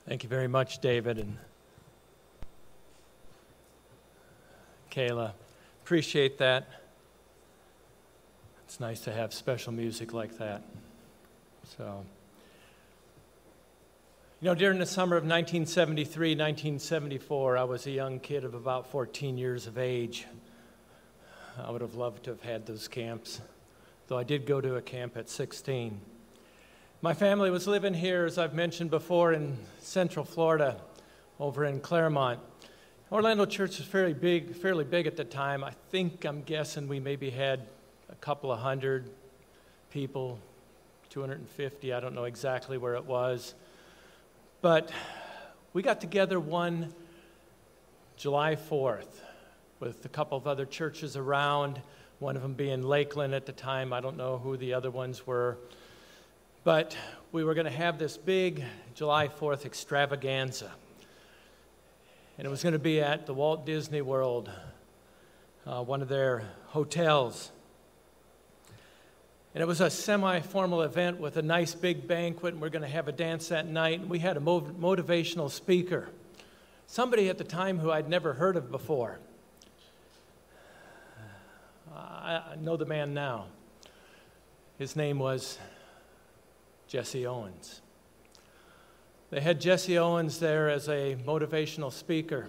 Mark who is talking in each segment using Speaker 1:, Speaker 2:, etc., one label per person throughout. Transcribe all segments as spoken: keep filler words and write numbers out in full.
Speaker 1: Thank you very much, David and Kayla. Appreciate that. It's nice to have special music like that. So, you know, during the summer of nineteen seventy-three, nineteen seventy-four, I was a young kid of about fourteen years of age. I would have loved to have had those camps, though I did go to a camp at sixteen. My family was living here, as I've mentioned before, in Central Florida, over in Claremont. Orlando Church was fairly big, fairly big at the time. I think, I'm guessing we maybe had a couple of hundred people, two hundred fifty, I don't know exactly where it was. But we got together one July fourth with a couple of other churches around, one of them being Lakeland at the time. I don't know who the other ones were. But we were going to have this big July fourth extravaganza. And it was going to be at the Walt Disney World, uh, one of their hotels. And it was a semi-formal event with a nice big banquet, and we're going to have a dance that night. And we had a mov- motivational speaker, somebody at the time who I'd never heard of before. I, I know the man now. His name was Jesse Owens. They had Jesse Owens there as a motivational speaker.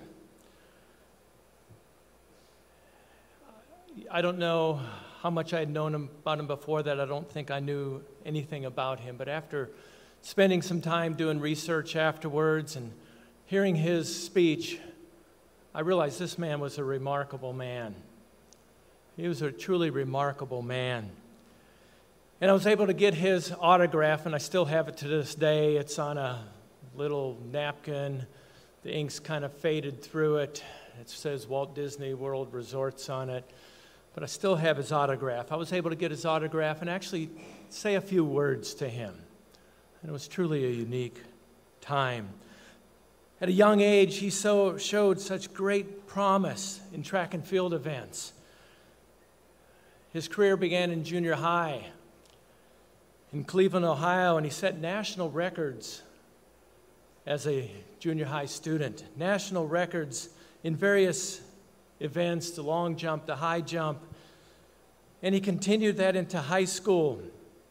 Speaker 1: I don't know how much I had known him, about him before that. I don't think I knew anything about him. But after spending some time doing research afterwards and hearing his speech, I realized this man was a remarkable man. He was a truly remarkable man. And I was able to get his autograph, and I still have it to this day. It's on a little napkin. The ink's kind of faded through it. It says Walt Disney World Resorts on it. But I still have his autograph. I was able to get his autograph and actually say a few words to him. And it was truly a unique time. At a young age, he so showed such great promise in track and field events. His career began in junior high in Cleveland, Ohio, and he set national records as a junior high student. National records in various events, the long jump, the high jump, and he continued that into high school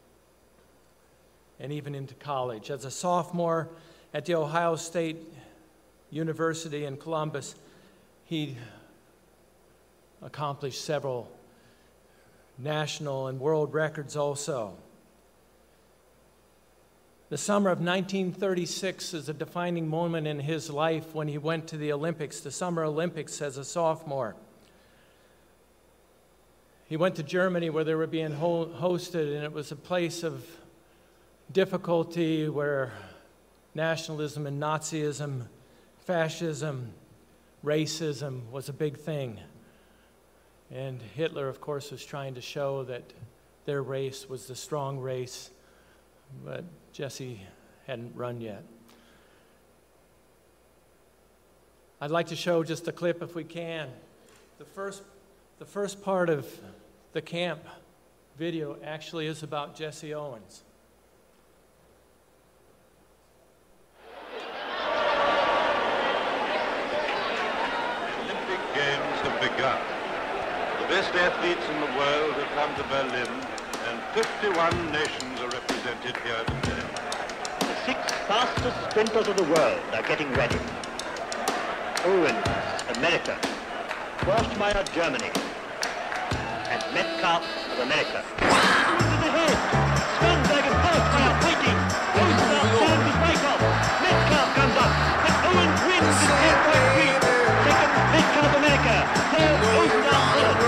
Speaker 1: and even into college. As a sophomore at the Ohio State University in Columbus, he accomplished several national and world records also. The summer of nineteen thirty-six is a defining moment in his life when he went to the Olympics, the Summer Olympics, as a sophomore. He went to Germany where they were being ho- hosted, and it was a place of difficulty where nationalism and Nazism, fascism, racism was a big thing. And Hitler, of course, was trying to show that their race was the strong race, but Jesse hadn't run yet. I'd like to show just a clip if we can. The first, the first part of the camp video actually is about Jesse Owens.
Speaker 2: Olympic Games have begun. The best athletes in the world have come to Berlin, and fifty-one nations are represented here today.
Speaker 3: The six fastest sprinters of the world are getting ready. Owens, America. Forstmeyer, Germany. And Metcalf of America. Owens is ahead. Swanberg and Forstmeyer fighting. Owens now turns his bike off. Metcalf comes up. But Owens wins in ten point three. Second, Metcalf of America. Third, Owens now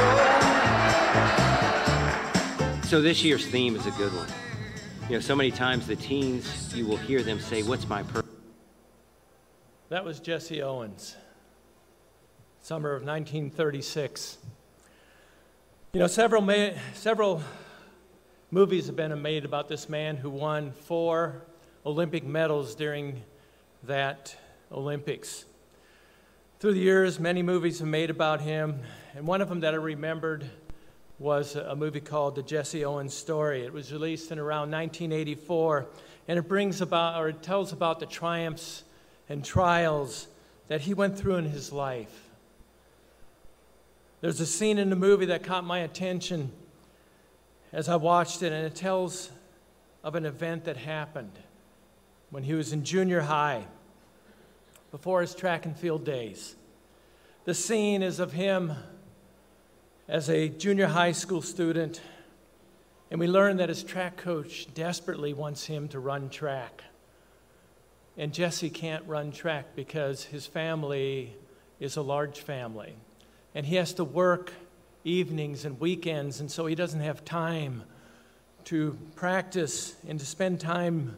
Speaker 3: third.
Speaker 4: So this year's theme is a good one. You know, so many times the teens, you will hear them say, "What's my purpose?"
Speaker 1: That was Jesse Owens, summer of nineteen thirty-six. You know, several ma- several movies have been made about this man who won four Olympic medals during that Olympics. Through the years, many movies have made about him, and one of them that I remembered was a movie called The Jesse Owens Story. It was released in around nineteen eighty-four, and it brings about, or it tells about the triumphs and trials that he went through in his life. There's a scene in the movie that caught my attention as I watched it, and it tells of an event that happened when he was in junior high, before his track and field days. The scene is of him as a junior high school student, and we learn that his track coach desperately wants him to run track. And Jesse can't run track because his family is a large family, and he has to work evenings and weekends, and so he doesn't have time to practice and to spend time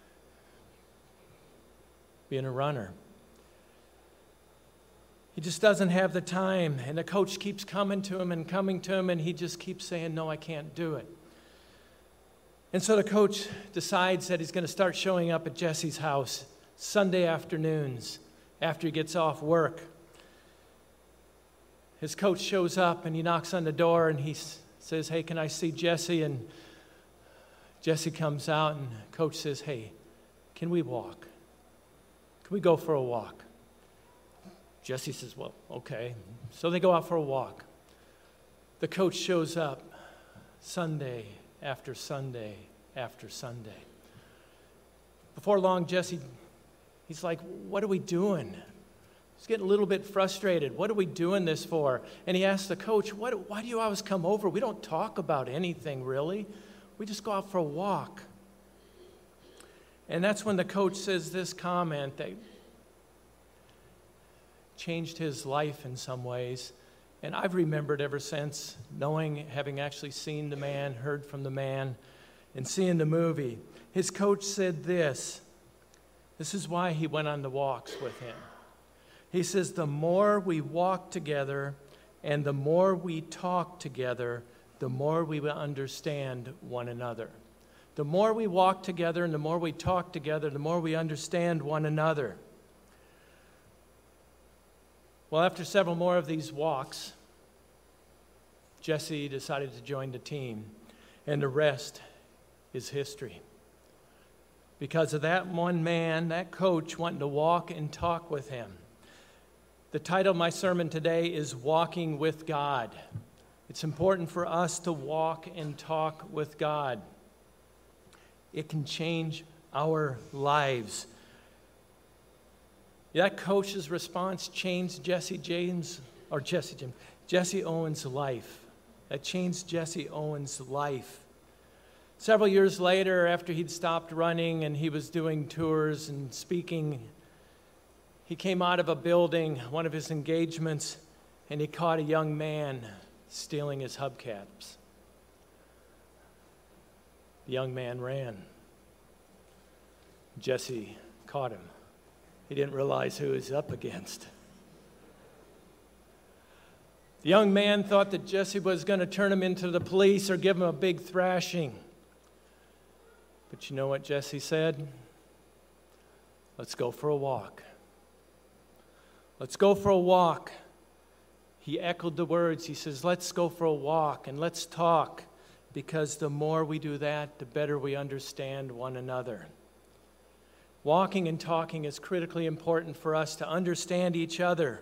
Speaker 1: being a runner. He just doesn't have the time, and the coach keeps coming to him and coming to him, and he just keeps saying, no, I can't do it. And so the coach decides that he's going to start showing up at Jesse's house Sunday afternoons after he gets off work. His coach shows up, and he knocks on the door, and he says, hey, can I see Jesse? And Jesse comes out, and coach says, hey, can we walk? Can we go for a walk? Jesse says, well, okay. So they go out for a walk. The coach shows up Sunday after Sunday after Sunday. Before long, Jesse, he's like, what are we doing? He's getting a little bit frustrated. What are we doing this for? And he asks the coach, what, why do you always come over? We don't talk about anything, really. We just go out for a walk. And that's when the coach says this comment that changed his life in some ways. And I've remembered ever since, knowing, having actually seen the man, heard from the man, and seeing the movie. His coach said this. This is why he went on the walks with him. He says, the more we walk together and the more we talk together, the more we will understand one another. The more we walk together and the more we talk together, the more we understand one another. Well, after several more of these walks, Jesse decided to join the team, and the rest is history. Because of that one man, that coach, wanting to walk and talk with him. The title of my sermon today is Walking with God. It's important for us to walk and talk with God. It can change our lives. That coach's response changed Jesse James, or Jesse James, Jesse Owens' life. That changed Jesse Owens' life. Several years later, after he'd stopped running and he was doing tours and speaking, he came out of a building, one of his engagements, and he caught a young man stealing his hubcaps. The young man ran. Jesse caught him. He didn't realize who he was up against. The young man thought that Jesse was going to turn him into the police or give him a big thrashing. But you know what Jesse said? Let's go for a walk. Let's go for a walk. He echoed the words. He says, let's go for a walk and let's talk, because the more we do that, the better we understand one another. Walking and talking is critically important for us to understand each other.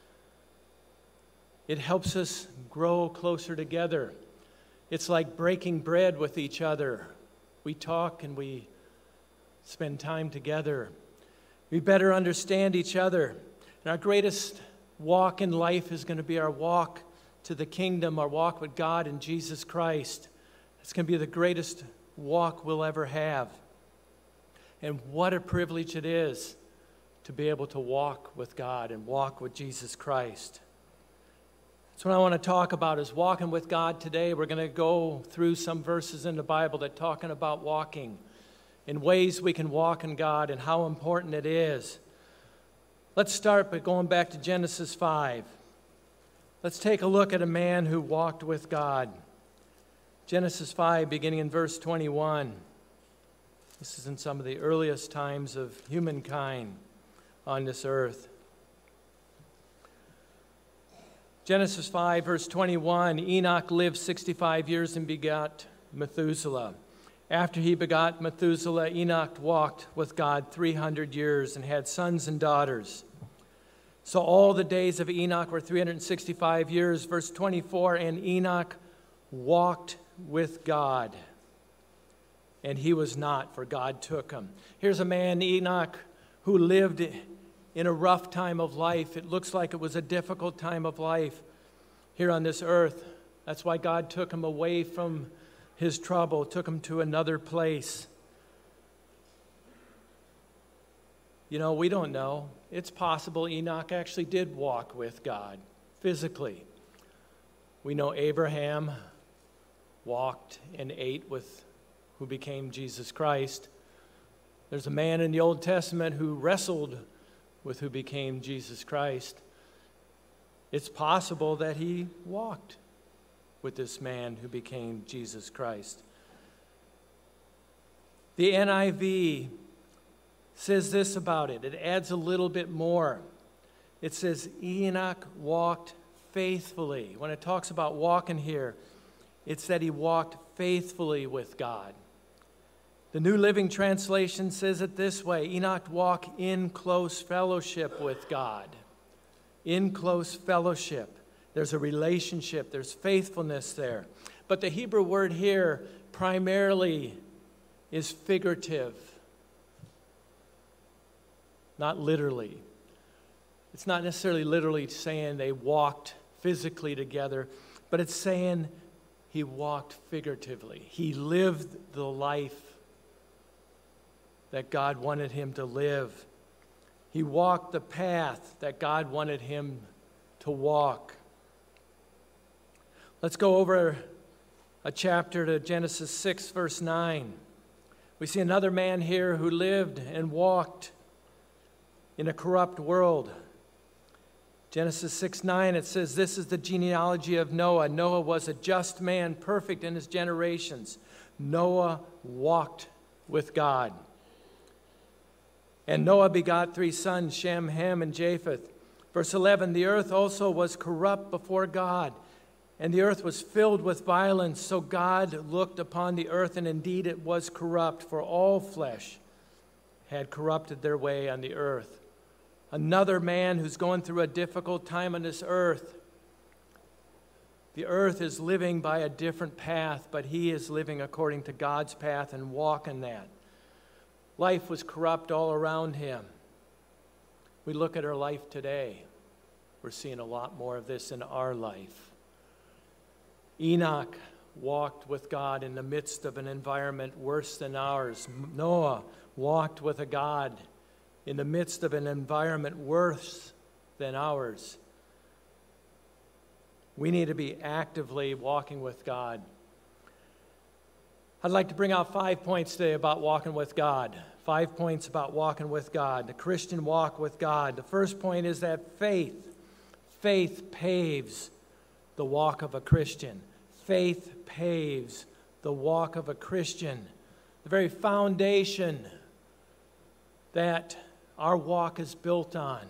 Speaker 1: It helps us grow closer together. It's like breaking bread with each other. We talk and we spend time together. We better understand each other. And our greatest walk in life is going to be our walk to the kingdom, our walk with God and Jesus Christ. It's going to be the greatest walk we'll ever have. And what a privilege it is to be able to walk with God and walk with Jesus Christ. That's what I want to talk about, is walking with God today. We're going to go through some verses in the Bible that are talking about walking, in ways we can walk in God and how important it is. Let's start by going back to Genesis five. Let's take a look at a man who walked with God. Genesis five, beginning in verse twenty-one. This is in some of the earliest times of humankind on this earth. Genesis five, verse twenty-one, Enoch lived sixty-five years and begot Methuselah. After he begot Methuselah, Enoch walked with God three hundred years and had sons and daughters. So all the days of Enoch were three hundred sixty-five years. Verse twenty-four, and Enoch walked with God, and he was not, for God took him. Here's a man, Enoch, who lived in a rough time of life. It looks like it was a difficult time of life here on this earth. That's why God took him away from his trouble, took him to another place. You know, we don't know. It's possible Enoch actually did walk with God physically. We know Abraham walked and ate with who became Jesus Christ. There's a man in the Old Testament who wrestled with who became Jesus Christ. It's possible that he walked with this man who became Jesus Christ. The N I V says this about it. It adds a little bit more. It says Enoch walked faithfully. When it talks about walking here, it's that he walked faithfully with God. The New Living Translation says it this way: Enoch walked in close fellowship with God. In close fellowship. There's a relationship, there's faithfulness there. But the Hebrew word here primarily is figurative, not literally. It's not necessarily literally saying they walked physically together, but it's saying he walked figuratively. He lived the life that God wanted him to live. He walked the path that God wanted him to walk. Let's go over a chapter to Genesis six, verse nine. We see another man here who lived and walked in a corrupt world. Genesis six nine, it says, this is the genealogy of Noah. Noah was a just man, perfect in his generations. Noah walked with God. And Noah begot three sons, Shem, Ham, and Japheth. Verse eleven, the earth also was corrupt before God, and the earth was filled with violence. So God looked upon the earth, and indeed it was corrupt, for all flesh had corrupted their way on the earth. Another man who's going through a difficult time on this earth. The earth is living by a different path, but he is living according to God's path and walking that. Life was corrupt all around him. We look at our life today. We're seeing a lot more of this in our life. Enoch walked with God in the midst of an environment worse than ours. Noah walked with a God in the midst of an environment worse than ours. We need to be actively walking with God. I'd like to bring out five points today about walking with God. Five points about walking with God, the Christian walk with God. The first point is that faith, faith paves the walk of a Christian. Faith paves the walk of a Christian. The very foundation that our walk is built on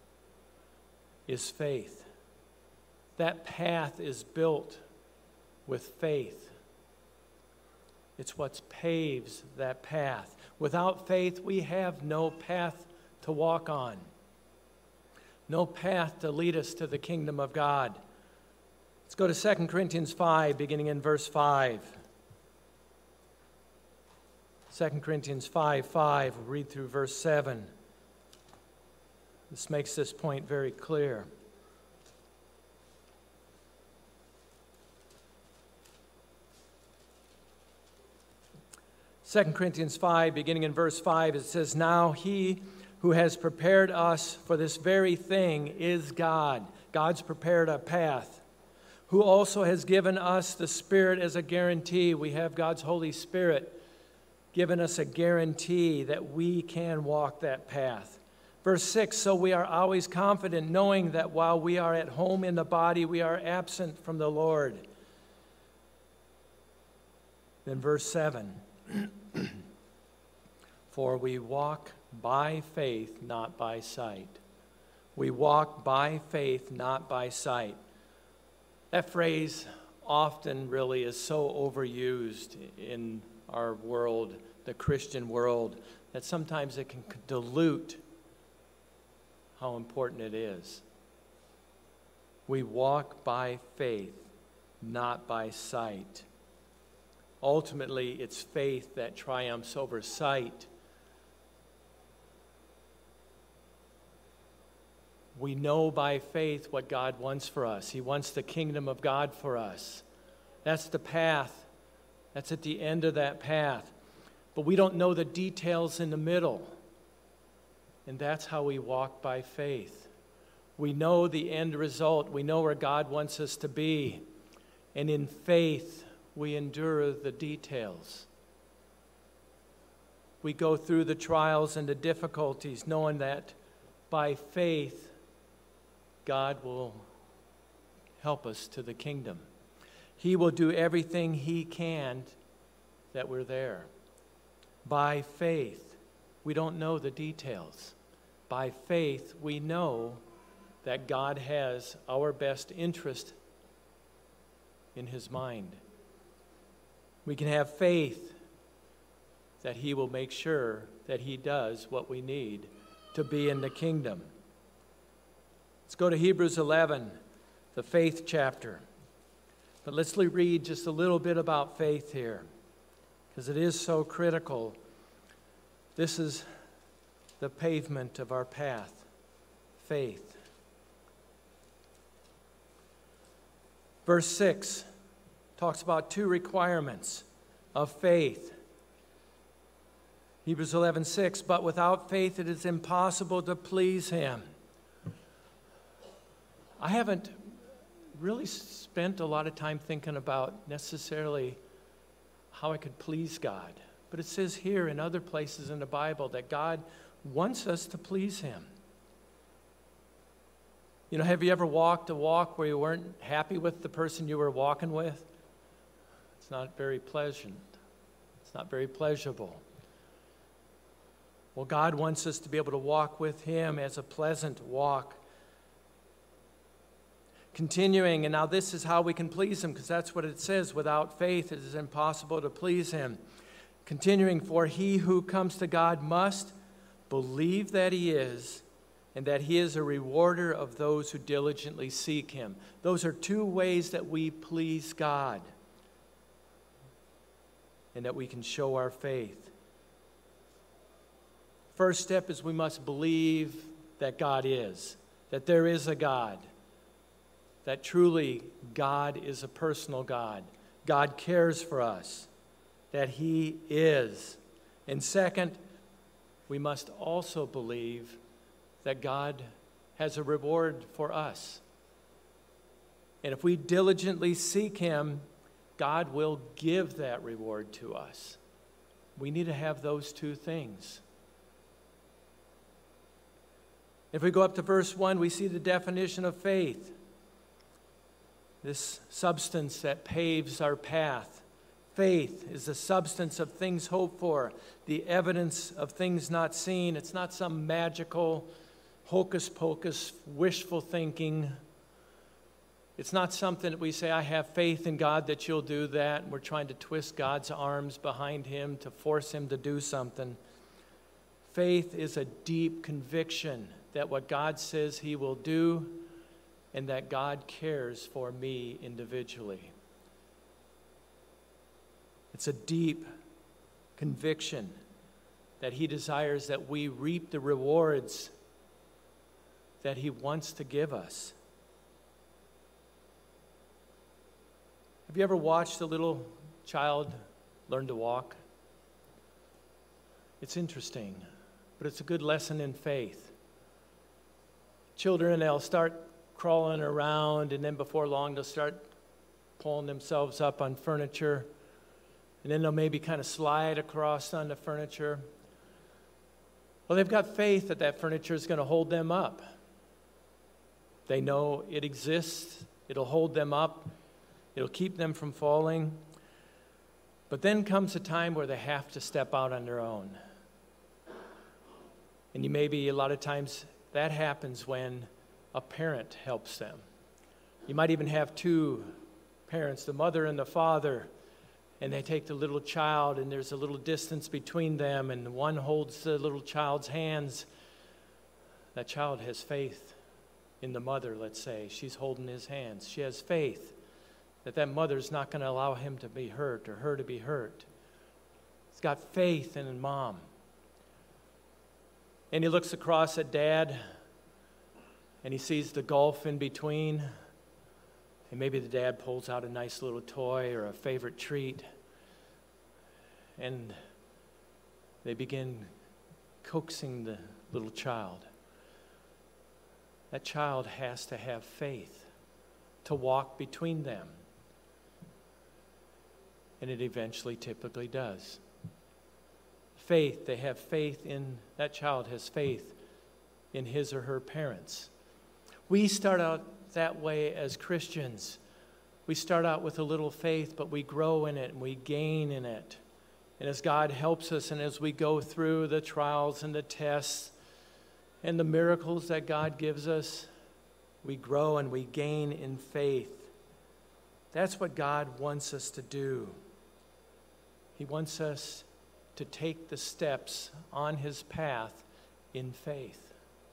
Speaker 1: is faith. That path is built with faith. It's what paves that path. Without faith, we have no path to walk on, no path to lead us to the kingdom of God. Let's go to Second Corinthians five, beginning in verse five. Second Corinthians five, five, we'll read through verse seven. This makes this point very clear. Second Corinthians five, beginning in verse five, it says, now he who has prepared us for this very thing is God. God's prepared a path. Who also has given us the Spirit as a guarantee. We have God's Holy Spirit given us a guarantee that we can walk that path. Verse six, so we are always confident, knowing that while we are at home in the body, we are absent from the Lord. Then verse seven, for we walk by faith, not by sight. We walk by faith, not by sight. That phrase often really is so overused in our world, the Christian world, that sometimes it can dilute how important it is. We walk by faith, not by sight. Ultimately, it's faith that triumphs over sight. We know by faith what God wants for us. He wants the kingdom of God for us. That's the path. That's at the end of that path. But we don't know the details in the middle. And that's how we walk by faith. We know the end result. We know where God wants us to be. And in faith, we endure the details. We go through the trials and the difficulties, knowing that by faith, God will help us to the kingdom. He will do everything He can that we're there. By faith, we don't know the details. By faith, we know that God has our best interest in His mind. We can have faith that He will make sure that He does what we need to be in the kingdom. Let's go to Hebrews eleven, the faith chapter. But let's read just a little bit about faith here, because it is so critical. This is the pavement of our path, faith. Verse six talks about two requirements of faith. Hebrews eleven six, but without faith it is impossible to please Him. I haven't really spent a lot of time thinking about necessarily how I could please God. But it says here in other places in the Bible that God wants us to please Him. You know, have you ever walked a walk where you weren't happy with the person you were walking with? It's not very pleasant. It's not very pleasurable. Well, God wants us to be able to walk with Him as a pleasant walk. Continuing, and now this is how we can please Him, because that's what it says. Without faith, it is impossible to please Him. Continuing, for he who comes to God must believe that He is, and that He is a rewarder of those who diligently seek Him. Those are two ways that we please God, and that we can show our faith. First step is we must believe that God is, that there is a God, that truly God is a personal God. God cares for us, that He is. And second, we must also believe that God has a reward for us. And if we diligently seek Him, God will give that reward to us. We need to have those two things. If we go up to verse one, we see the definition of faith. This substance that paves our path. Faith is the substance of things hoped for, the evidence of things not seen. It's not some magical, hocus-pocus, wishful thinking. It's not something that we say, I have faith in God that you'll do that, and we're trying to twist God's arms behind Him to force Him to do something. Faith is a deep conviction that what God says He will do, and that God cares for me individually. It's a deep conviction that He desires that we reap the rewards that He wants to give us. Have you ever watched a little child learn to walk? It's interesting, but it's a good lesson in faith. Children, they'll start crawling around, and then before long they'll start pulling themselves up on furniture, and then they'll maybe kind of slide across on the furniture. Well, they've got faith that that furniture is going to hold them up. They know it exists. It'll hold them up. It'll keep them from falling. But then comes a time where they have to step out on their own. And you maybe a lot of times that happens when a parent helps them. You might even have two parents, the mother and the father, And they take the little child, and there's a little distance between them, and one holds the little child's hands. That child has faith in the mother, let's say. She's holding his hands. She has faith that that mother's not going to allow him to be hurt or her to be hurt. He's got faith in mom. And he looks across at dad, and he sees the gulf in between. And maybe the dad pulls out a nice little toy or a favorite treat. And they begin coaxing the little child. That child has to have faith to walk between them. And it eventually typically does. Faith, they have faith in, that child has faith in his or her parents. We start out that way as Christians. We start out with a little faith, but we grow in it and we gain in it. And as God helps us and as we go through the trials and the tests and the miracles that God gives us, we grow and we gain in faith. That's what God wants us to do. He wants us to take the steps on his path in faith.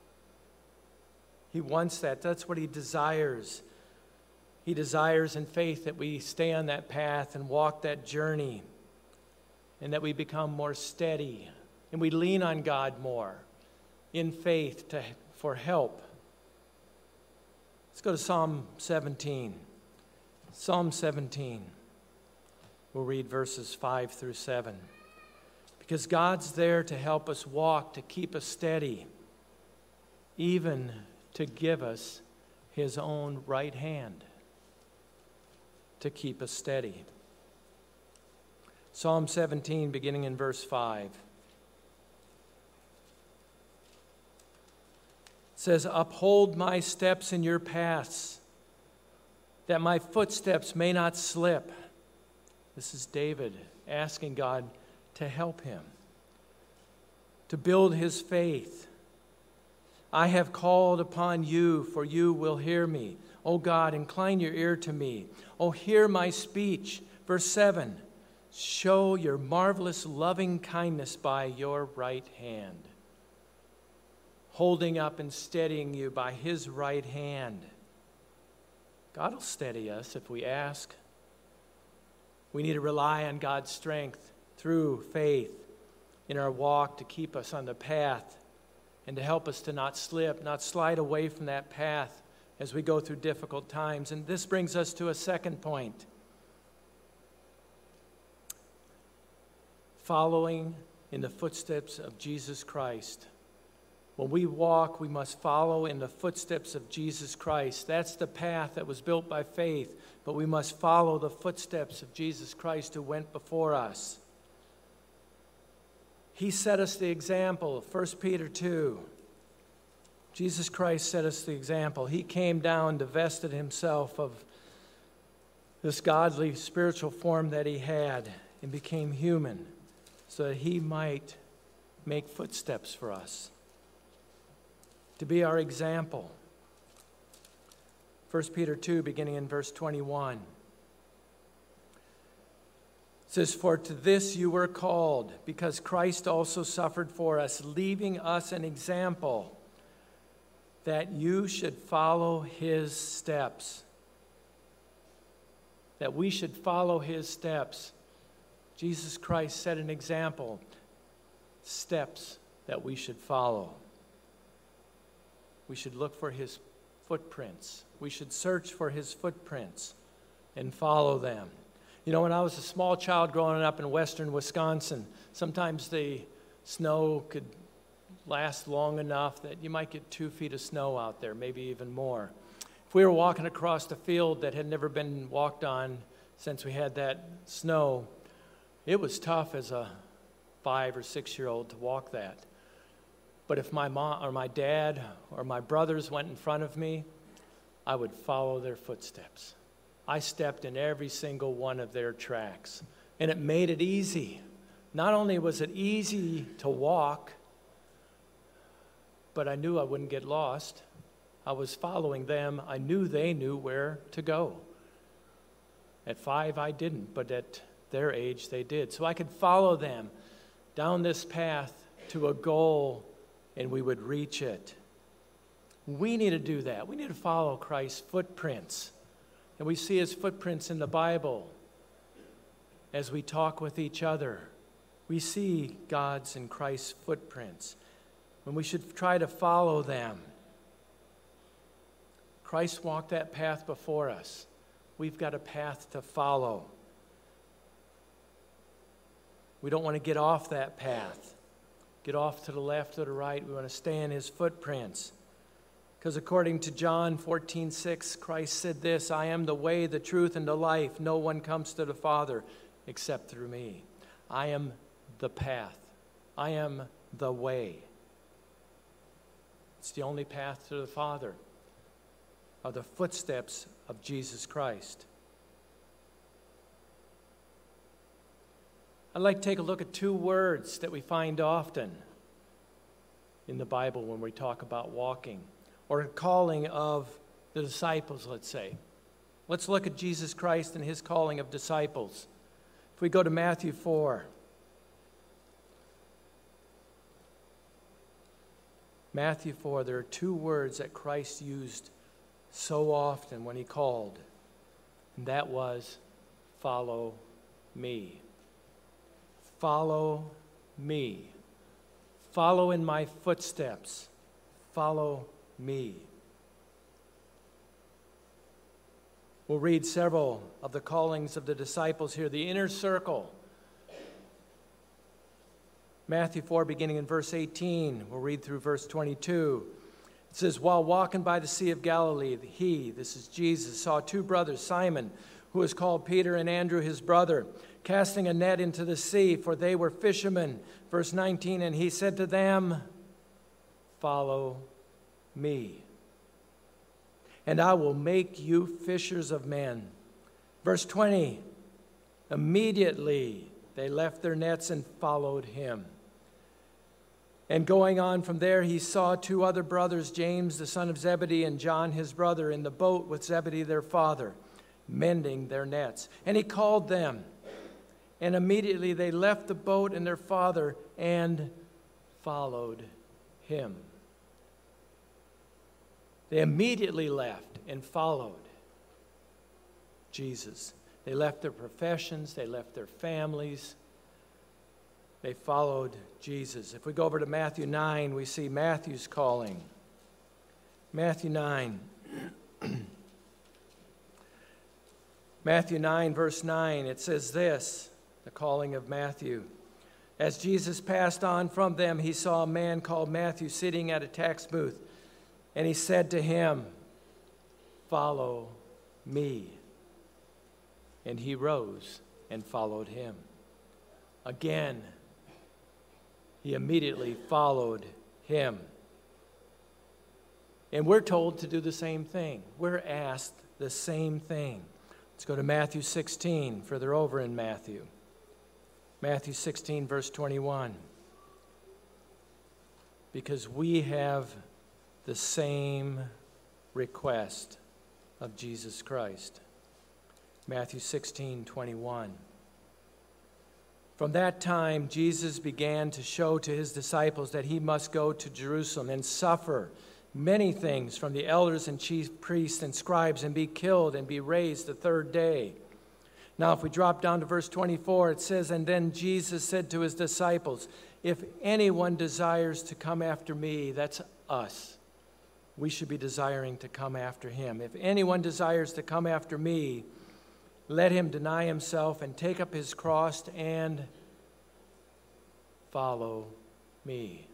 Speaker 1: He wants that. That's what he desires. He desires in faith that we stay on that path and walk that journey, and that we become more steady and we lean on God more in faith to, for help. Let's go to Psalm seventeen. Psalm seventeen. We'll read verses five through seven. Because God's there to help us walk, to keep us steady, even to give us his own right hand to keep us steady. Psalm seventeen, beginning in verse five. It says, "Uphold my steps in your paths, that my footsteps may not slip." This is David asking God to help him, to build his faith. "I have called upon you, for you will hear me. O God, incline your ear to me. O hear my speech." Verse seven, "Show your marvelous loving kindness by your right hand." Holding up and steadying you by his right hand. God will steady us if we ask. We need to rely on God's strength through faith in our walk to keep us on the path and to help us to not slip, not slide away from that path as we go through difficult times. And this brings us to a second point. Following in the footsteps of Jesus Christ. When we walk, we must follow in the footsteps of Jesus Christ. That's the path that was built by faith, but we must follow the footsteps of Jesus Christ who went before us. He set us the example, First Peter two. Jesus Christ set us the example. He came down, divested himself of this godly spiritual form that he had and became human so that he might make footsteps for us, to be our example. First Peter two, beginning in verse twenty-one. It says, "For to this you were called, because Christ also suffered for us, leaving us an example, that you should follow his steps." That we should follow his steps. Jesus Christ set an example, steps that we should follow. We should look for his footprints. We should search for his footprints and follow them. You know, when I was a small child growing up in western Wisconsin, sometimes the snow could last long enough that you might get two feet of snow out there, maybe even more. If we were walking across the field that had never been walked on since we had that snow, it was tough as a five or six-year-old to walk that. But if my mom or my dad or my brothers went in front of me, I would follow their footsteps. I stepped in every single one of their tracks, and it made it easy. Not only was it easy to walk, but I knew I wouldn't get lost. I was following them. I knew they knew where to go. At five, I didn't, but at their age they did. So I could follow them down this path to a goal, and we would reach it. We need to do that. We need to follow Christ's footprints. And we see his footprints in the Bible as we talk with each other. We see God's and Christ's footprints, and we should try to follow them. Christ walked that path before us. We've got a path to follow. We don't want to get off that path, get off to the left or the right. We want to stay in his footprints. Because according to John fourteen six, Christ said this, I am the way, the truth, and the life. No one comes to the Father except through me. I am the path. I am the way. It's the only path to the Father, are the footsteps of Jesus Christ. I'd like to take a look at two words that we find often in the Bible when we talk about walking, or a calling of the disciples, let's say. Let's look at Jesus Christ and his calling of disciples. If we go to Matthew four. Matthew four, there are two words that Christ used so often when he called, and that was, follow me. Follow me. Follow in my footsteps. Follow me. We'll read several of the callings of the disciples here. The inner circle. Matthew four, beginning in verse eighteen. We'll read through verse twenty-two. It says, while walking by the Sea of Galilee, he, this is Jesus, saw two brothers, Simon, who was called Peter, and Andrew his brother, casting a net into the sea, for they were fishermen. Verse nineteen, and he said to them, follow me, and I will make you fishers of men. Verse twenty, immediately they left their nets and followed him. And going on from there, he saw two other brothers, James the son of Zebedee and John his brother, in the boat with Zebedee their father, mending their nets. And he called them. And immediately they left the boat and their father and followed him. They immediately left and followed Jesus. They left their professions, they left their families. They followed Jesus. If we go over to Matthew nine, we see Matthew's calling. Matthew nine. Matthew nine, verse nine, it says this, the calling of Matthew. As Jesus passed on from them, he saw a man called Matthew sitting at a tax booth, and he said to him, follow me. And he rose and followed him. Again, he immediately followed him. And we're told to do the same thing. We're asked the same thing. Let's go to Matthew sixteen, further over in Matthew. Matthew sixteen, verse twenty-one. Because we have the same request of Jesus Christ. Matthew sixteen, twenty-one. From that time, Jesus began to show to his disciples that he must go to Jerusalem and suffer many things from the elders and chief priests and scribes, and be killed and be raised the third day. Now, if we drop down to verse twenty-four, it says, and then Jesus said to his disciples, if anyone desires to come after me, that's us. We should be desiring to come after him. If anyone desires to come after me, let him deny himself and take up his cross and follow me.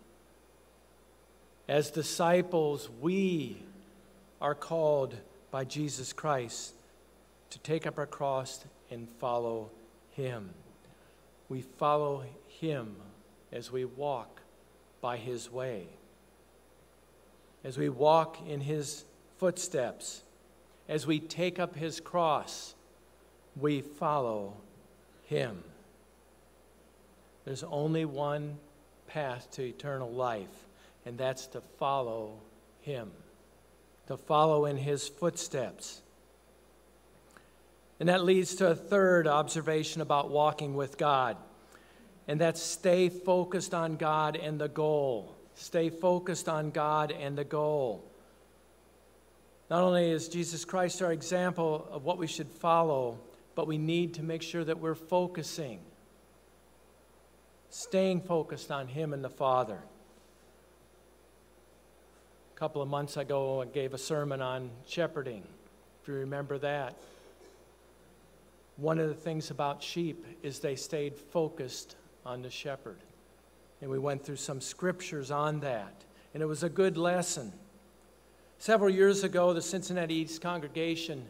Speaker 1: As disciples, we are called by Jesus Christ to take up our cross and follow him. We follow him as we walk by his way. As we walk in his footsteps, as we take up his cross, we follow him. There's only one path to eternal life, and that's to follow him, to follow in his footsteps. And that leads to a third observation about walking with God, and that's stay focused on God and the goal. Stay focused on God and the goal. Not only is Jesus Christ our example of what we should follow, but we need to make sure that we're focusing, staying focused on Him and the Father. A couple of months ago, I gave a sermon on shepherding, if you remember that. One of the things about sheep is they stayed focused on the shepherd. And we went through some scriptures on that, and it was a good lesson. Several years ago, the Cincinnati East congregation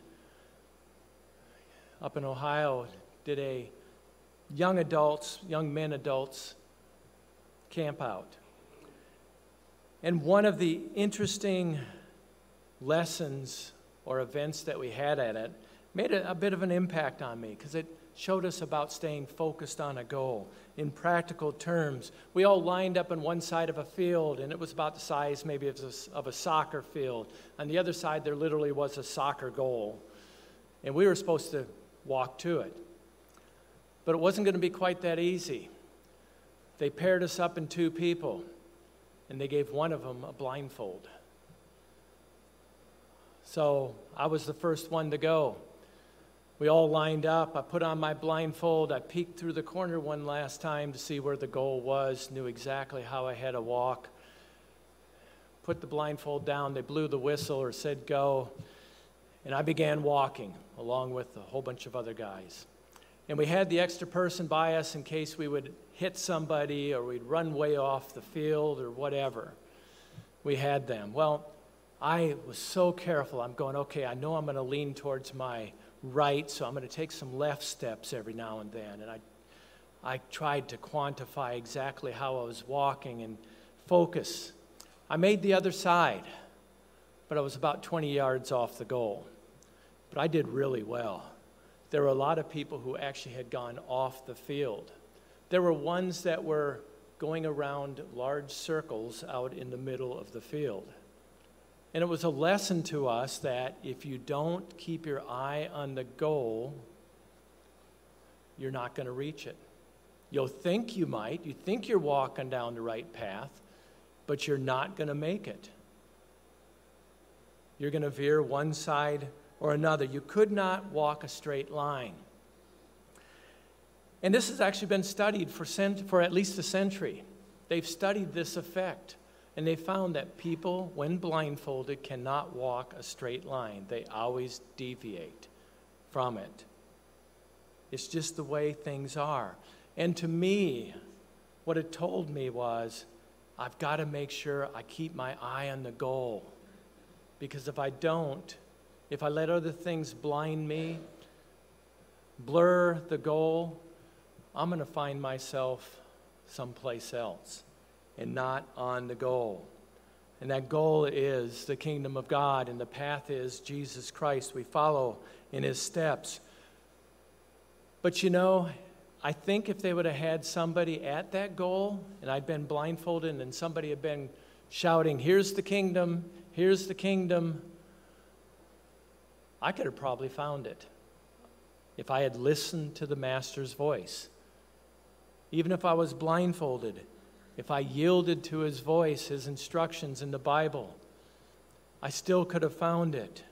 Speaker 1: up in Ohio did a young adults, young men adults camp out. And one of the interesting lessons or events that we had at it made a, a bit of an impact on me, because it showed us about staying focused on a goal. In practical terms, we all lined up on one side of a field, and it was about the size maybe of a, of a soccer field. On the other side, there literally was a soccer goal, and we were supposed to walk to it. But it wasn't going to be quite that easy. They paired us up in two people, and they gave one of them a blindfold. So I was the first one to go. We all lined up. I put on my blindfold. I peeked through the corner one last time to see where the goal was, knew exactly how I had to walk. Put the blindfold down. They blew the whistle or said go. And I began walking along with a whole bunch of other guys. And we had the extra person by us in case we would hit somebody or we'd run way off the field or whatever. We had them. Well, I was so careful. I'm going, okay, I know I'm going to lean towards my right, so I'm going to take some left steps every now and then. And I, I tried to quantify exactly how I was walking and focus. I made the other side, but I was about twenty yards off the goal. But I did really well. There were a lot of people who actually had gone off the field. There were ones that were going around large circles out in the middle of the field. And it was a lesson to us that if you don't keep your eye on the goal, you're not going to reach it. You'll think you might. You think you're walking down the right path, but you're not going to make it. You're going to veer one side or another. You could not walk a straight line. And this has actually been studied for, cent- for at least a century. They've studied this effect. And they found that people, when blindfolded, cannot walk a straight line. They always deviate from it. It's just the way things are. And to me, what it told me was, I've got to make sure I keep my eye on the goal. Because if I don't, if I let other things blind me, blur the goal, I'm going to find myself someplace else and not on the goal. And that goal is the kingdom of God, and the path is Jesus Christ. We follow in His steps. But you know, I think if they would have had somebody at that goal, and I'd been blindfolded, and somebody had been shouting, here's the kingdom, here's the kingdom, I could have probably found it if I had listened to the Master's voice. Even if I was blindfolded, if I yielded to His voice, His instructions in the Bible, I still could have found it.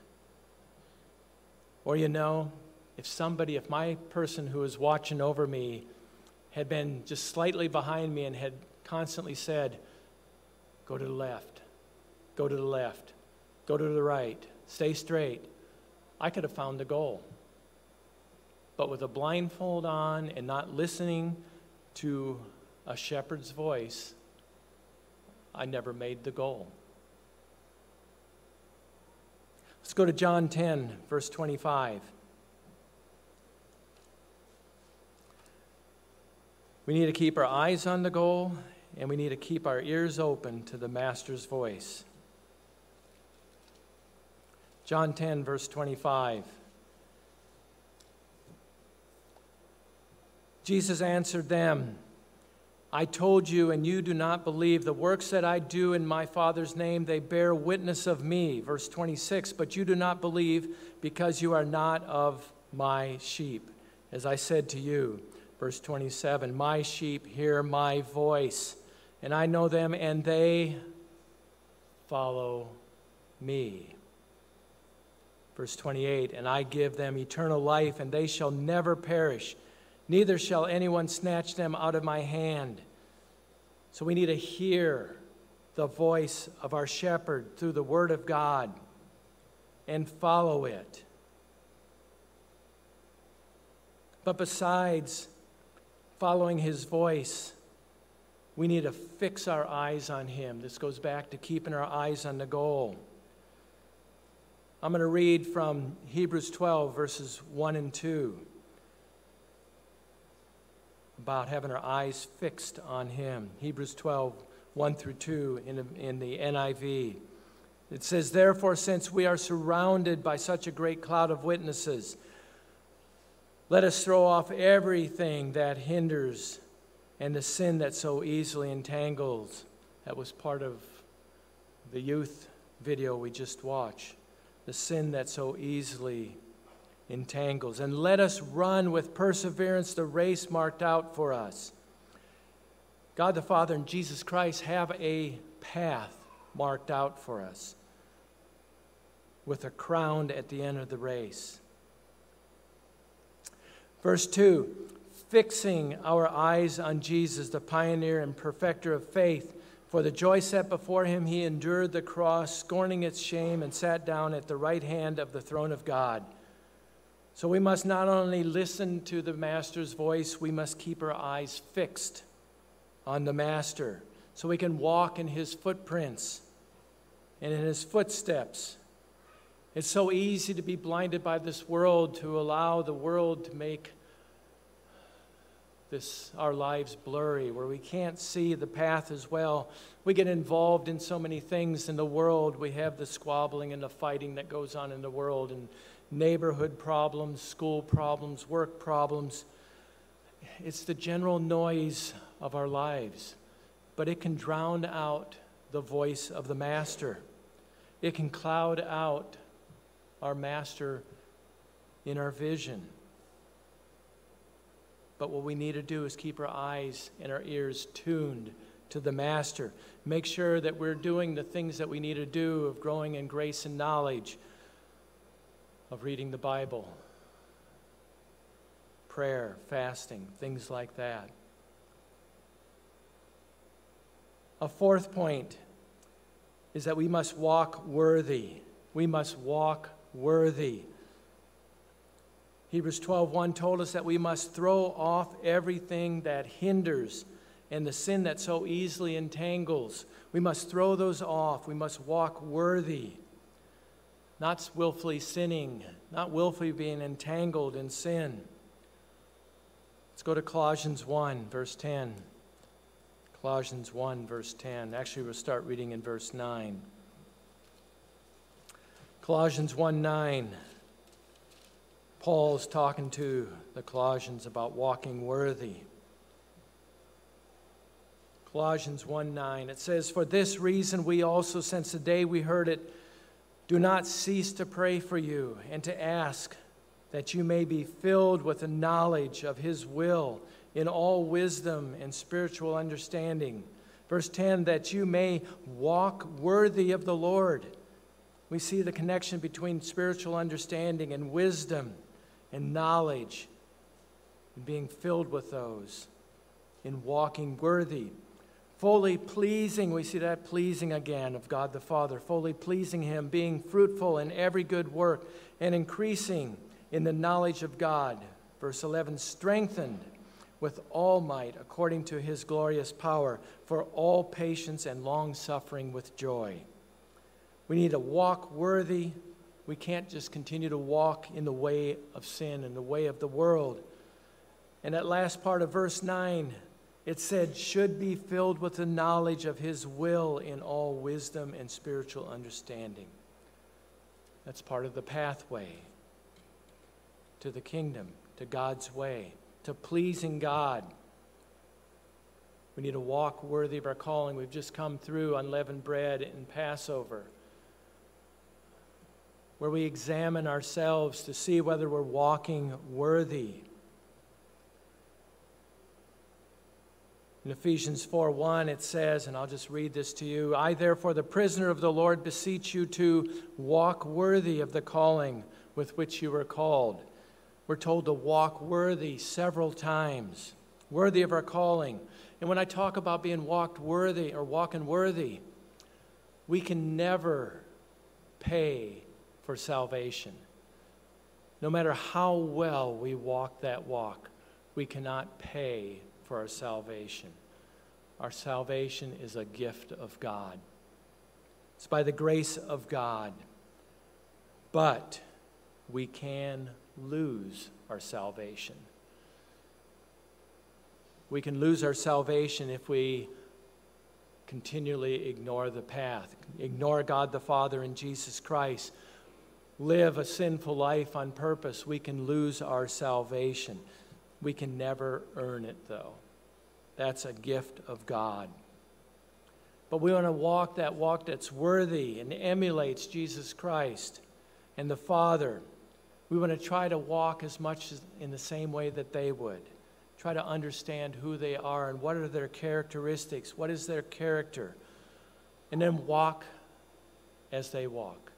Speaker 1: Or you know, if somebody, if my person who was watching over me had been just slightly behind me and had constantly said, go to the left, go to the left, go to the right, stay straight, I could have found the goal. But with a blindfold on and not listening to a shepherd's voice, I never made the goal. Let's go to John ten, verse twenty-five. We need to keep our eyes on the goal, and we need to keep our ears open to the Master's voice. John ten, verse twenty-five. Jesus answered them, I told you, and you do not believe. The works that I do in my Father's name, they bear witness of me. Verse twenty-six, but you do not believe because you are not of my sheep. As I said to you, verse twenty-seven, my sheep hear my voice, and I know them, and they follow me. Verse twenty-eight, and I give them eternal life, and they shall never perish, neither shall anyone snatch them out of my hand. So we need to hear the voice of our shepherd through the word of God and follow it. But besides following his voice, we need to fix our eyes on him. This goes back to keeping our eyes on the goal. I'm going to read from Hebrews twelve, verses one and two, about having our eyes fixed on him. Hebrews twelve, one through two in, in the N I V. It says, therefore, since we are surrounded by such a great cloud of witnesses, let us throw off everything that hinders and the sin that so easily entangles. That was part of the youth video we just watched. The sin that so easily entangles. And let us run with perseverance the race marked out for us. God the Father and Jesus Christ have a path marked out for us with a crown at the end of the race. Verse two, fixing our eyes on Jesus, the pioneer and perfecter of faith, for the joy set before him, he endured the cross, scorning its shame, and sat down at the right hand of the throne of God. So we must not only listen to the Master's voice, we must keep our eyes fixed on the Master so we can walk in his footprints and in his footsteps. It's so easy to be blinded by this world, to allow the world to make this our lives blurry, where we can't see the path as well. We get involved in so many things in the world. We have the squabbling and the fighting that goes on in the world, and neighborhood problems, school problems, work problems. It's the general noise of our lives, but it can drown out the voice of the Master. It can cloud out our Master in our vision. But what we need to do is keep our eyes and our ears tuned to the Master. Make sure that we're doing the things that we need to do of growing in grace and knowledge, of reading the Bible, prayer, fasting, things like that. A fourth point is that we must walk worthy. We must walk worthy. Hebrews twelve one told us that we must throw off everything that hinders and the sin that so easily entangles. We must throw those off. We must walk worthy, not willfully sinning, not willfully being entangled in sin. Let's go to Colossians one, verse ten. Colossians one, verse ten. Actually, we'll start reading in verse nine. Colossians one nine. Paul's talking to the Colossians about walking worthy. Colossians one nine. It says, for this reason we also, since the day we heard it, do not cease to pray for you and to ask that you may be filled with the knowledge of his will in all wisdom and spiritual understanding. Verse ten, that you may walk worthy of the Lord. We see the connection between spiritual understanding and wisdom and knowledge, and being filled with those, in walking worthy. Fully pleasing, we see that pleasing again of God the Father, fully pleasing him, being fruitful in every good work, and increasing in the knowledge of God. Verse eleven, strengthened with all might according to his glorious power, for all patience and long-suffering with joy. We need to walk worthy. We can't just continue to walk in the way of sin and the way of the world. And that last part of verse nine, it said, should be filled with the knowledge of his will in all wisdom and spiritual understanding. That's part of the pathway to the kingdom, to God's way, to pleasing God. We need to walk worthy of our calling. We've just come through unleavened bread and Passover. where we examine ourselves to see whether we're walking worthy. In Ephesians four one, it says, and I'll just read this to you, I, therefore, the prisoner of the Lord, beseech you to walk worthy of the calling with which you were called. We're told to walk worthy several times, worthy of our calling. And when I talk about being walked worthy or walking worthy, we can never pay for salvation. No matter how well we walk that walk, we cannot pay for our salvation. Our salvation is a gift of God. It's by the grace of God. But we can lose our salvation. We can lose our salvation if we continually ignore the path, ignore God the Father and Jesus Christ, live a sinful life on purpose. We can lose our salvation. We can never earn it, though. That's a gift of God. But we want to walk that walk that's worthy and emulates Jesus Christ and the Father. We want to try to walk as much as in the same way that they would. Try to understand who they are and what are their characteristics, what is their character, and then walk as they walk.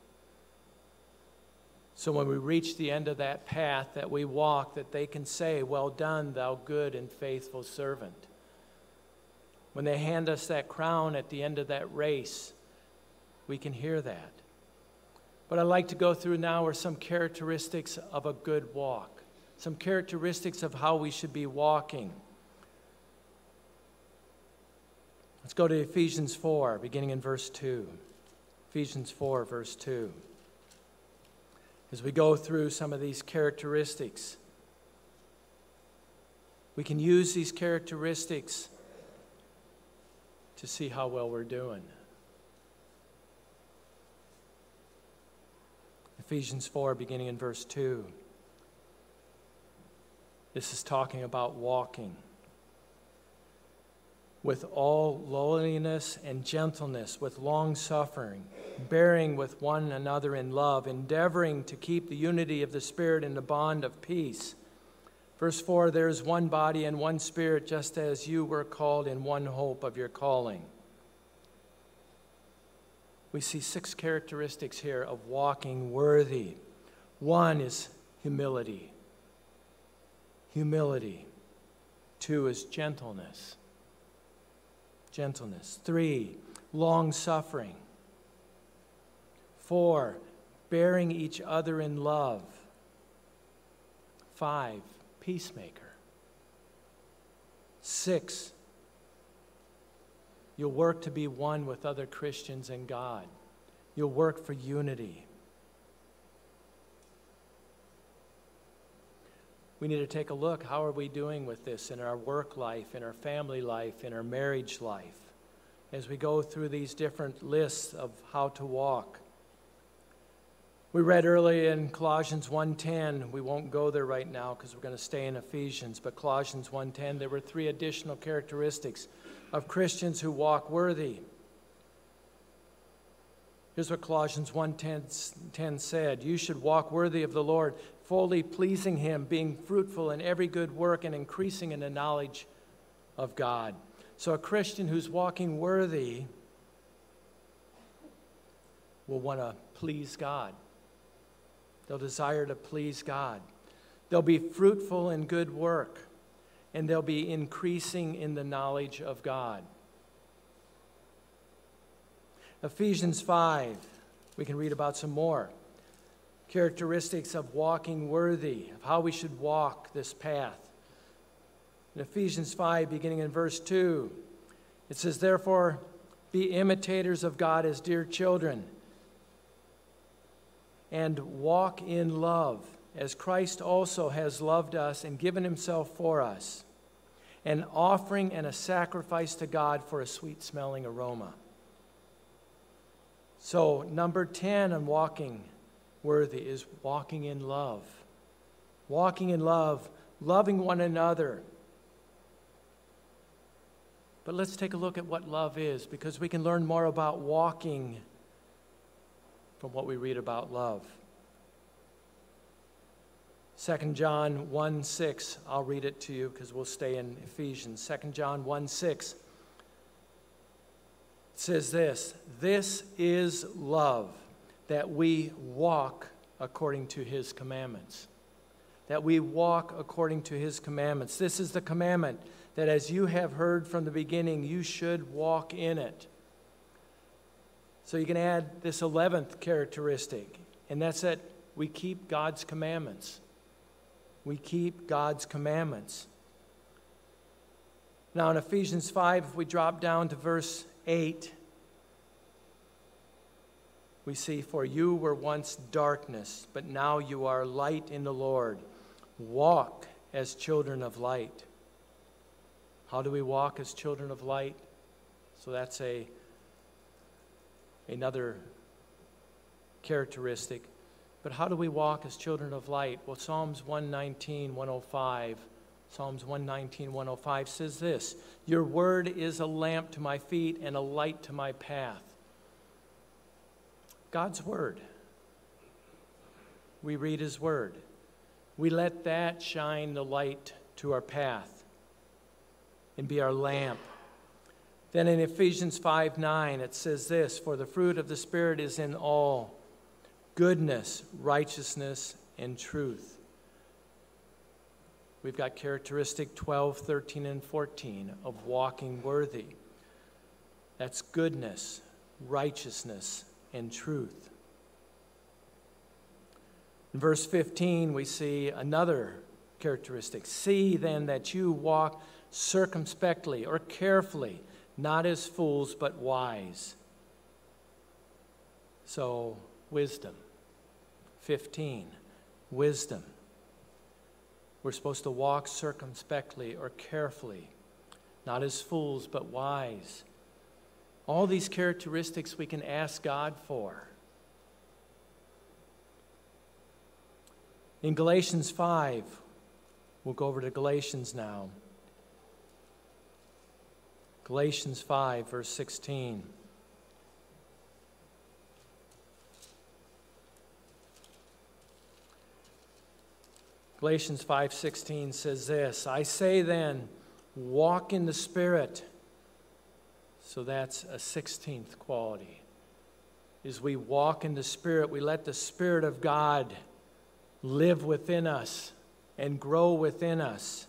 Speaker 1: So when we reach the end of that path that we walk, that they can say, well done, thou good and faithful servant. When they hand us that crown at the end of that race, we can hear that. What I'd like to go through now are some characteristics of a good walk, some characteristics of how we should be walking. Let's go to Ephesians four, beginning in verse two. Ephesians four, verse two. As we go through some of these characteristics, we can use these characteristics to see how well we're doing. Ephesians four, beginning in verse two. This is talking about walking with all lowliness and gentleness, with long-suffering, bearing with one another in love, endeavoring to keep the unity of the Spirit in the bond of peace. Verse four, there is one body and one Spirit, just as you were called in one hope of your calling. We see six characteristics here of walking worthy. One is humility. Humility. Two is gentleness. Gentleness. Three, long-suffering. Four, bearing each other in love. Five, peacemaker. Six, you'll work to be one with other Christians and God. You'll work for unity. We need to take a look. How are we doing with this in our work life, in our family life, in our marriage life? As we go through these different lists of how to walk. We read earlier in Colossians one ten. We won't go there right now because we're going to stay in Ephesians. But Colossians one ten, there were three additional characteristics of Christians who walk worthy. Here's what Colossians one ten said. You should walk worthy of the Lord, fully pleasing him, being fruitful in every good work and increasing in the knowledge of God. So a Christian who's walking worthy will want to please God. They'll desire to please God. They'll be fruitful in good work, and they'll be increasing in the knowledge of God. Ephesians five, we can read about some more characteristics of walking worthy, of how we should walk this path. In Ephesians five, beginning in verse two, it says, therefore, be imitators of God as dear children, and walk in love, as Christ also has loved us and given himself for us, an offering and a sacrifice to God for a sweet-smelling aroma. So, number ten on walking worthy is walking in love. Walking in love, loving one another. But let's take a look at what love is, because we can learn more about walking from what we read about love. Second John one six, I'll read it to you because we'll stay in Ephesians. Second John one six says this, "This is love, that we walk according to his commandments." That we walk according to his commandments. This is the commandment, that as you have heard from the beginning, you should walk in it. So you can add this eleventh characteristic, and that's that we keep God's commandments. We keep God's commandments. Now in Ephesians five, if we drop down to verse eight, we see, "For you were once darkness, but now you are light in the Lord. Walk as children of light." How do we walk as children of light? So that's a another characteristic. But how do we walk as children of light? Well, Psalms one nineteen, one oh five, Psalms one nineteen, one oh five says this, "Your word is a lamp to my feet and a light to my path." God's word. We read his word. We let that shine the light to our path and be our lamp. Then in Ephesians five nine, it says this, "For the fruit of the Spirit is in all goodness, righteousness, and truth." We've got characteristic twelve, thirteen, and fourteen of walking worthy. That's goodness, righteousness, and truth. In verse fifteen, we see another characteristic. "See then that you walk circumspectly," or carefully, "not as fools, but wise." So, wisdom. fifteen, wisdom. We're supposed to walk circumspectly or carefully, not as fools, but wise. All these characteristics we can ask God for. In Galatians five, we'll go over to Galatians now. Galatians five, verse sixteen. Galatians five sixteen says this, "I say then, walk in the Spirit." So that's a sixteenth quality. As we walk in the Spirit, we let the Spirit of God live within us and grow within us.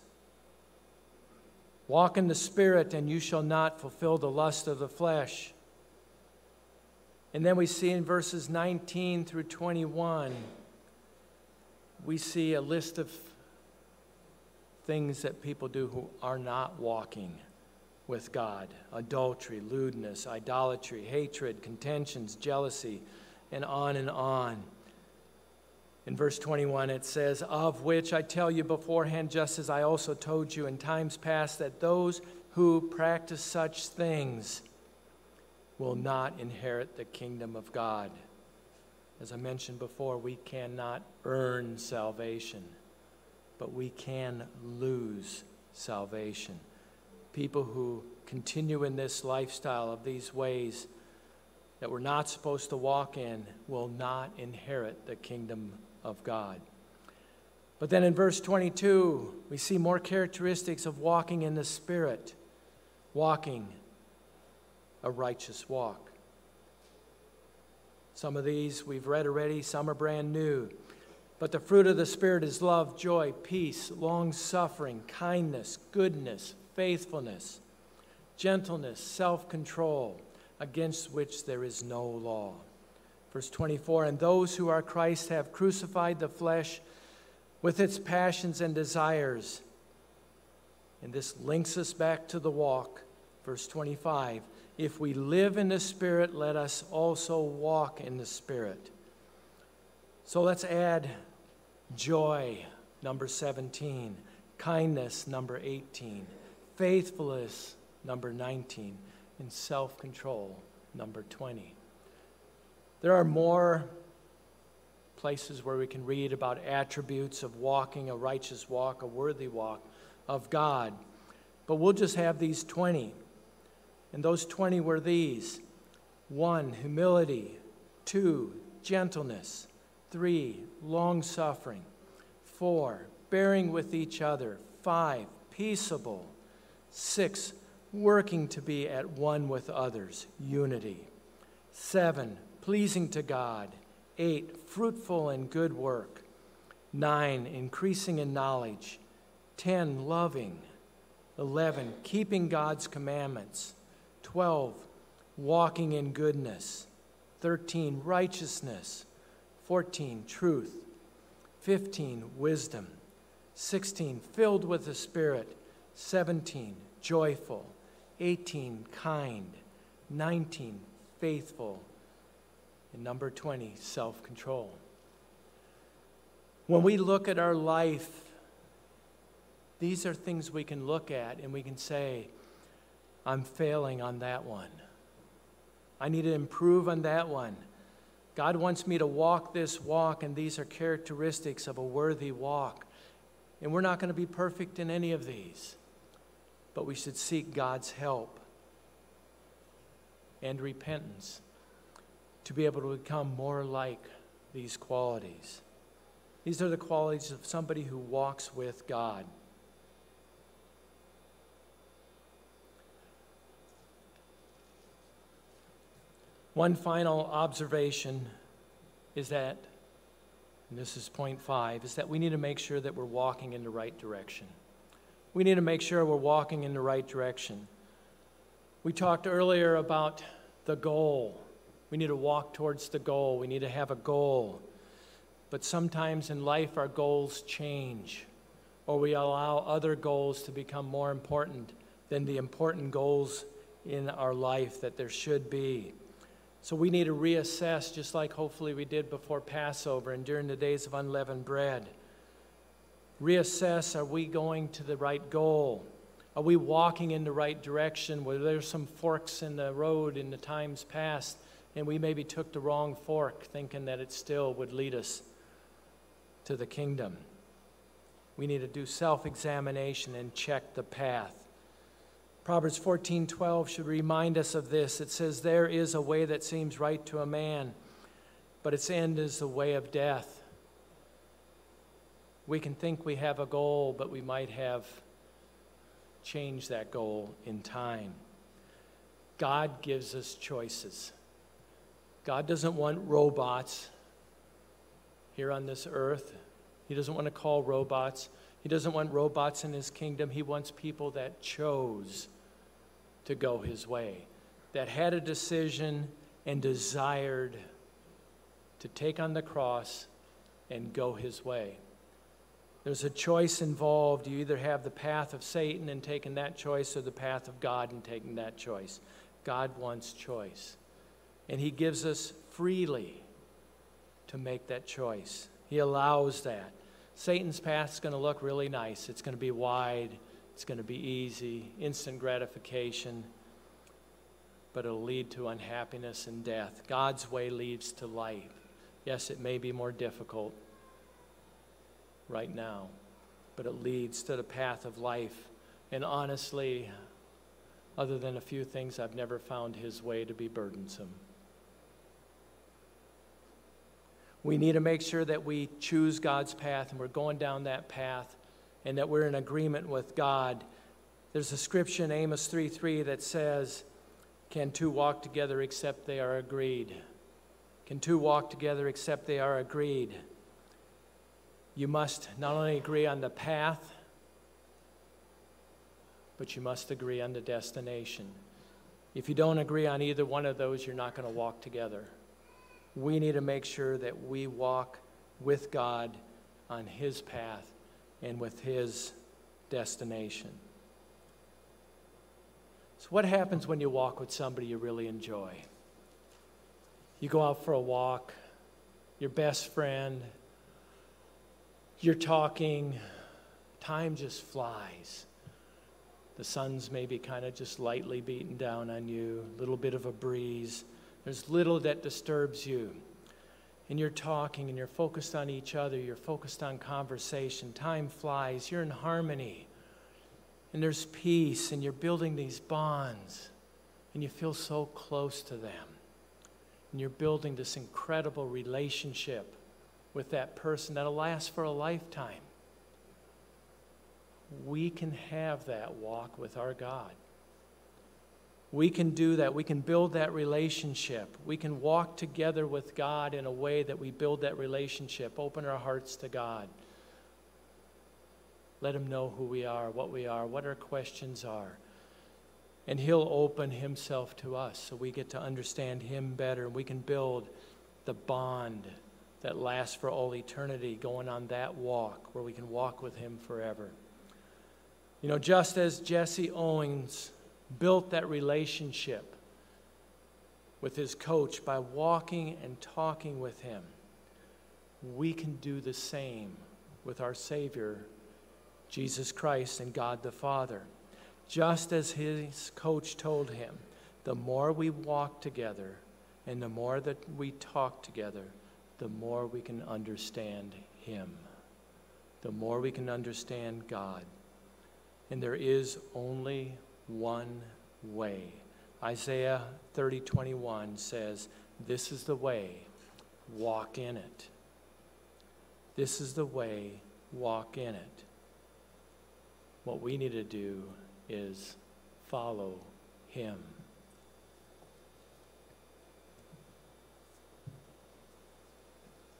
Speaker 1: Walk in the Spirit, and you shall not fulfill the lust of the flesh. And then we see in verses nineteen through twenty-one, we see a list of things that people do who are not walking with God. Adultery, lewdness, idolatry, hatred, contentions, jealousy, and on and on. In verse twenty-one, it says, "Of which I tell you beforehand, just as I also told you in times past, that those who practice such things will not inherit the kingdom of God." As I mentioned before, we cannot earn salvation, but we can lose salvation. People who continue in this lifestyle of these ways that we're not supposed to walk in will not inherit the kingdom of God. But then in verse twenty-two, we see more characteristics of walking in the Spirit, walking a righteous walk. Some of these we've read already, some are brand new. But the fruit of the Spirit is love, joy, peace, long-suffering, kindness, goodness, faithfulness, gentleness, self-control, against which there is no law. Verse twenty-four, "And those who are Christ have crucified the flesh with its passions and desires." And this links us back to the walk. Verse twenty-five, "If we live in the Spirit, let us also walk in the Spirit." So let's add joy, number seventeen, kindness, number eighteen, faithfulness, number nineteen, and self-control, number twenty. There are more places where we can read about attributes of walking a righteous walk, a worthy walk of God. But we'll just have these twenty. And those twenty were these. One, humility. Two, gentleness. Three, long-suffering. Four, bearing with each other. Five, peaceable. Six, working to be at one with others, unity. Seven, pleasing to God. Eight, fruitful in good work. Nine, increasing in knowledge. Ten, loving. Eleven, keeping God's commandments. Twelve, walking in goodness. Thirteen, righteousness. Fourteen, truth. Fifteen, wisdom. Sixteen, filled with the Spirit. Seventeen, joyful. Eighteen, kind. Nineteen, faithful. And number twenty, self-control. When we look at our life, these are things we can look at and we can say, I'm failing on that one. I need to improve on that one. God wants me to walk this walk, and these are characteristics of a worthy walk. And we're not going to be perfect in any of these, but we should seek God's help and repentance to be able to become more like these qualities. These are the qualities of somebody who walks with God. One final observation is that, and this is point five, is that we need to make sure that we're walking in the right direction. We need to make sure we're walking in the right direction. We talked earlier about the goal. We need to walk towards the goal. We need to have a goal. But sometimes in life our goals change, or we allow other goals to become more important than the important goals in our life that there should be. So we need to reassess, just like hopefully we did before Passover and during the days of unleavened bread. Reassess, are we going to the right goal? Are we walking in the right direction? Were there some forks in the road in the times past, and we maybe took the wrong fork, thinking that it still would lead us to the kingdom? We need to do self-examination and check the path. Proverbs fourteen twelve should remind us of this. It says, there is a way that seems right to a man, but its end is the way of death. We can think we have a goal, but we might have changed that goal in time. God gives us choices. God doesn't want robots here on this earth. He doesn't want to call robots. He doesn't want robots in his kingdom. He wants people that chose to go his way, that had a decision and desired to take on the cross and go his way. There's a choice involved. You either have the path of Satan and taking that choice, or the path of God and taking that choice. God wants choice. And he gives us freely to make that choice. He allows that. Satan's path is going to look really nice. It's going to be wide. It's going to be easy, instant gratification, but it'll lead to unhappiness and death. God's way leads to life. Yes, it may be more difficult right now, but it leads to the path of life. And honestly, other than a few things, I've never found his way to be burdensome. We need to make sure that we choose God's path and we're going down that path and that we're in agreement with God. There's a scripture in Amos three three that says, can two walk together except they are agreed? Can two walk together except they are agreed? You must not only agree on the path, but you must agree on the destination. If you don't agree on either one of those, you're not going to walk together. We need to make sure that we walk with God on his path and with his destination. So what happens when you walk with somebody you really enjoy? You go out for a walk, your best friend, you're talking, time just flies. The sun's maybe kind of just lightly beating down on you, a little bit of a breeze. There's little that disturbs you. And you're talking and you're focused on each other. You're focused on conversation. Time flies. You're in harmony. And there's peace and you're building these bonds. And you feel so close to them. And you're building this incredible relationship with that person that'll last for a lifetime. We can have that walk with our God. We can do that. We can build that relationship. We can walk together with God in a way that we build that relationship, open our hearts to God. Let Him know who we are, what we are, what our questions are. And He'll open Himself to us so we get to understand Him better. We can build the bond that lasts for all eternity, going on that walk where we can walk with Him forever. You know, just as Jesse Owens built that relationship with his coach by walking and talking with him, we can do the same with our Savior, Jesus Christ, and God the Father. Just as his coach told him, the more we walk together and the more that we talk together, the more we can understand Him, the more we can understand God. And there is only one way. Isaiah thirty twenty-one says, this is the way, walk in it. This is the way, walk in it. What we need to do is follow Him.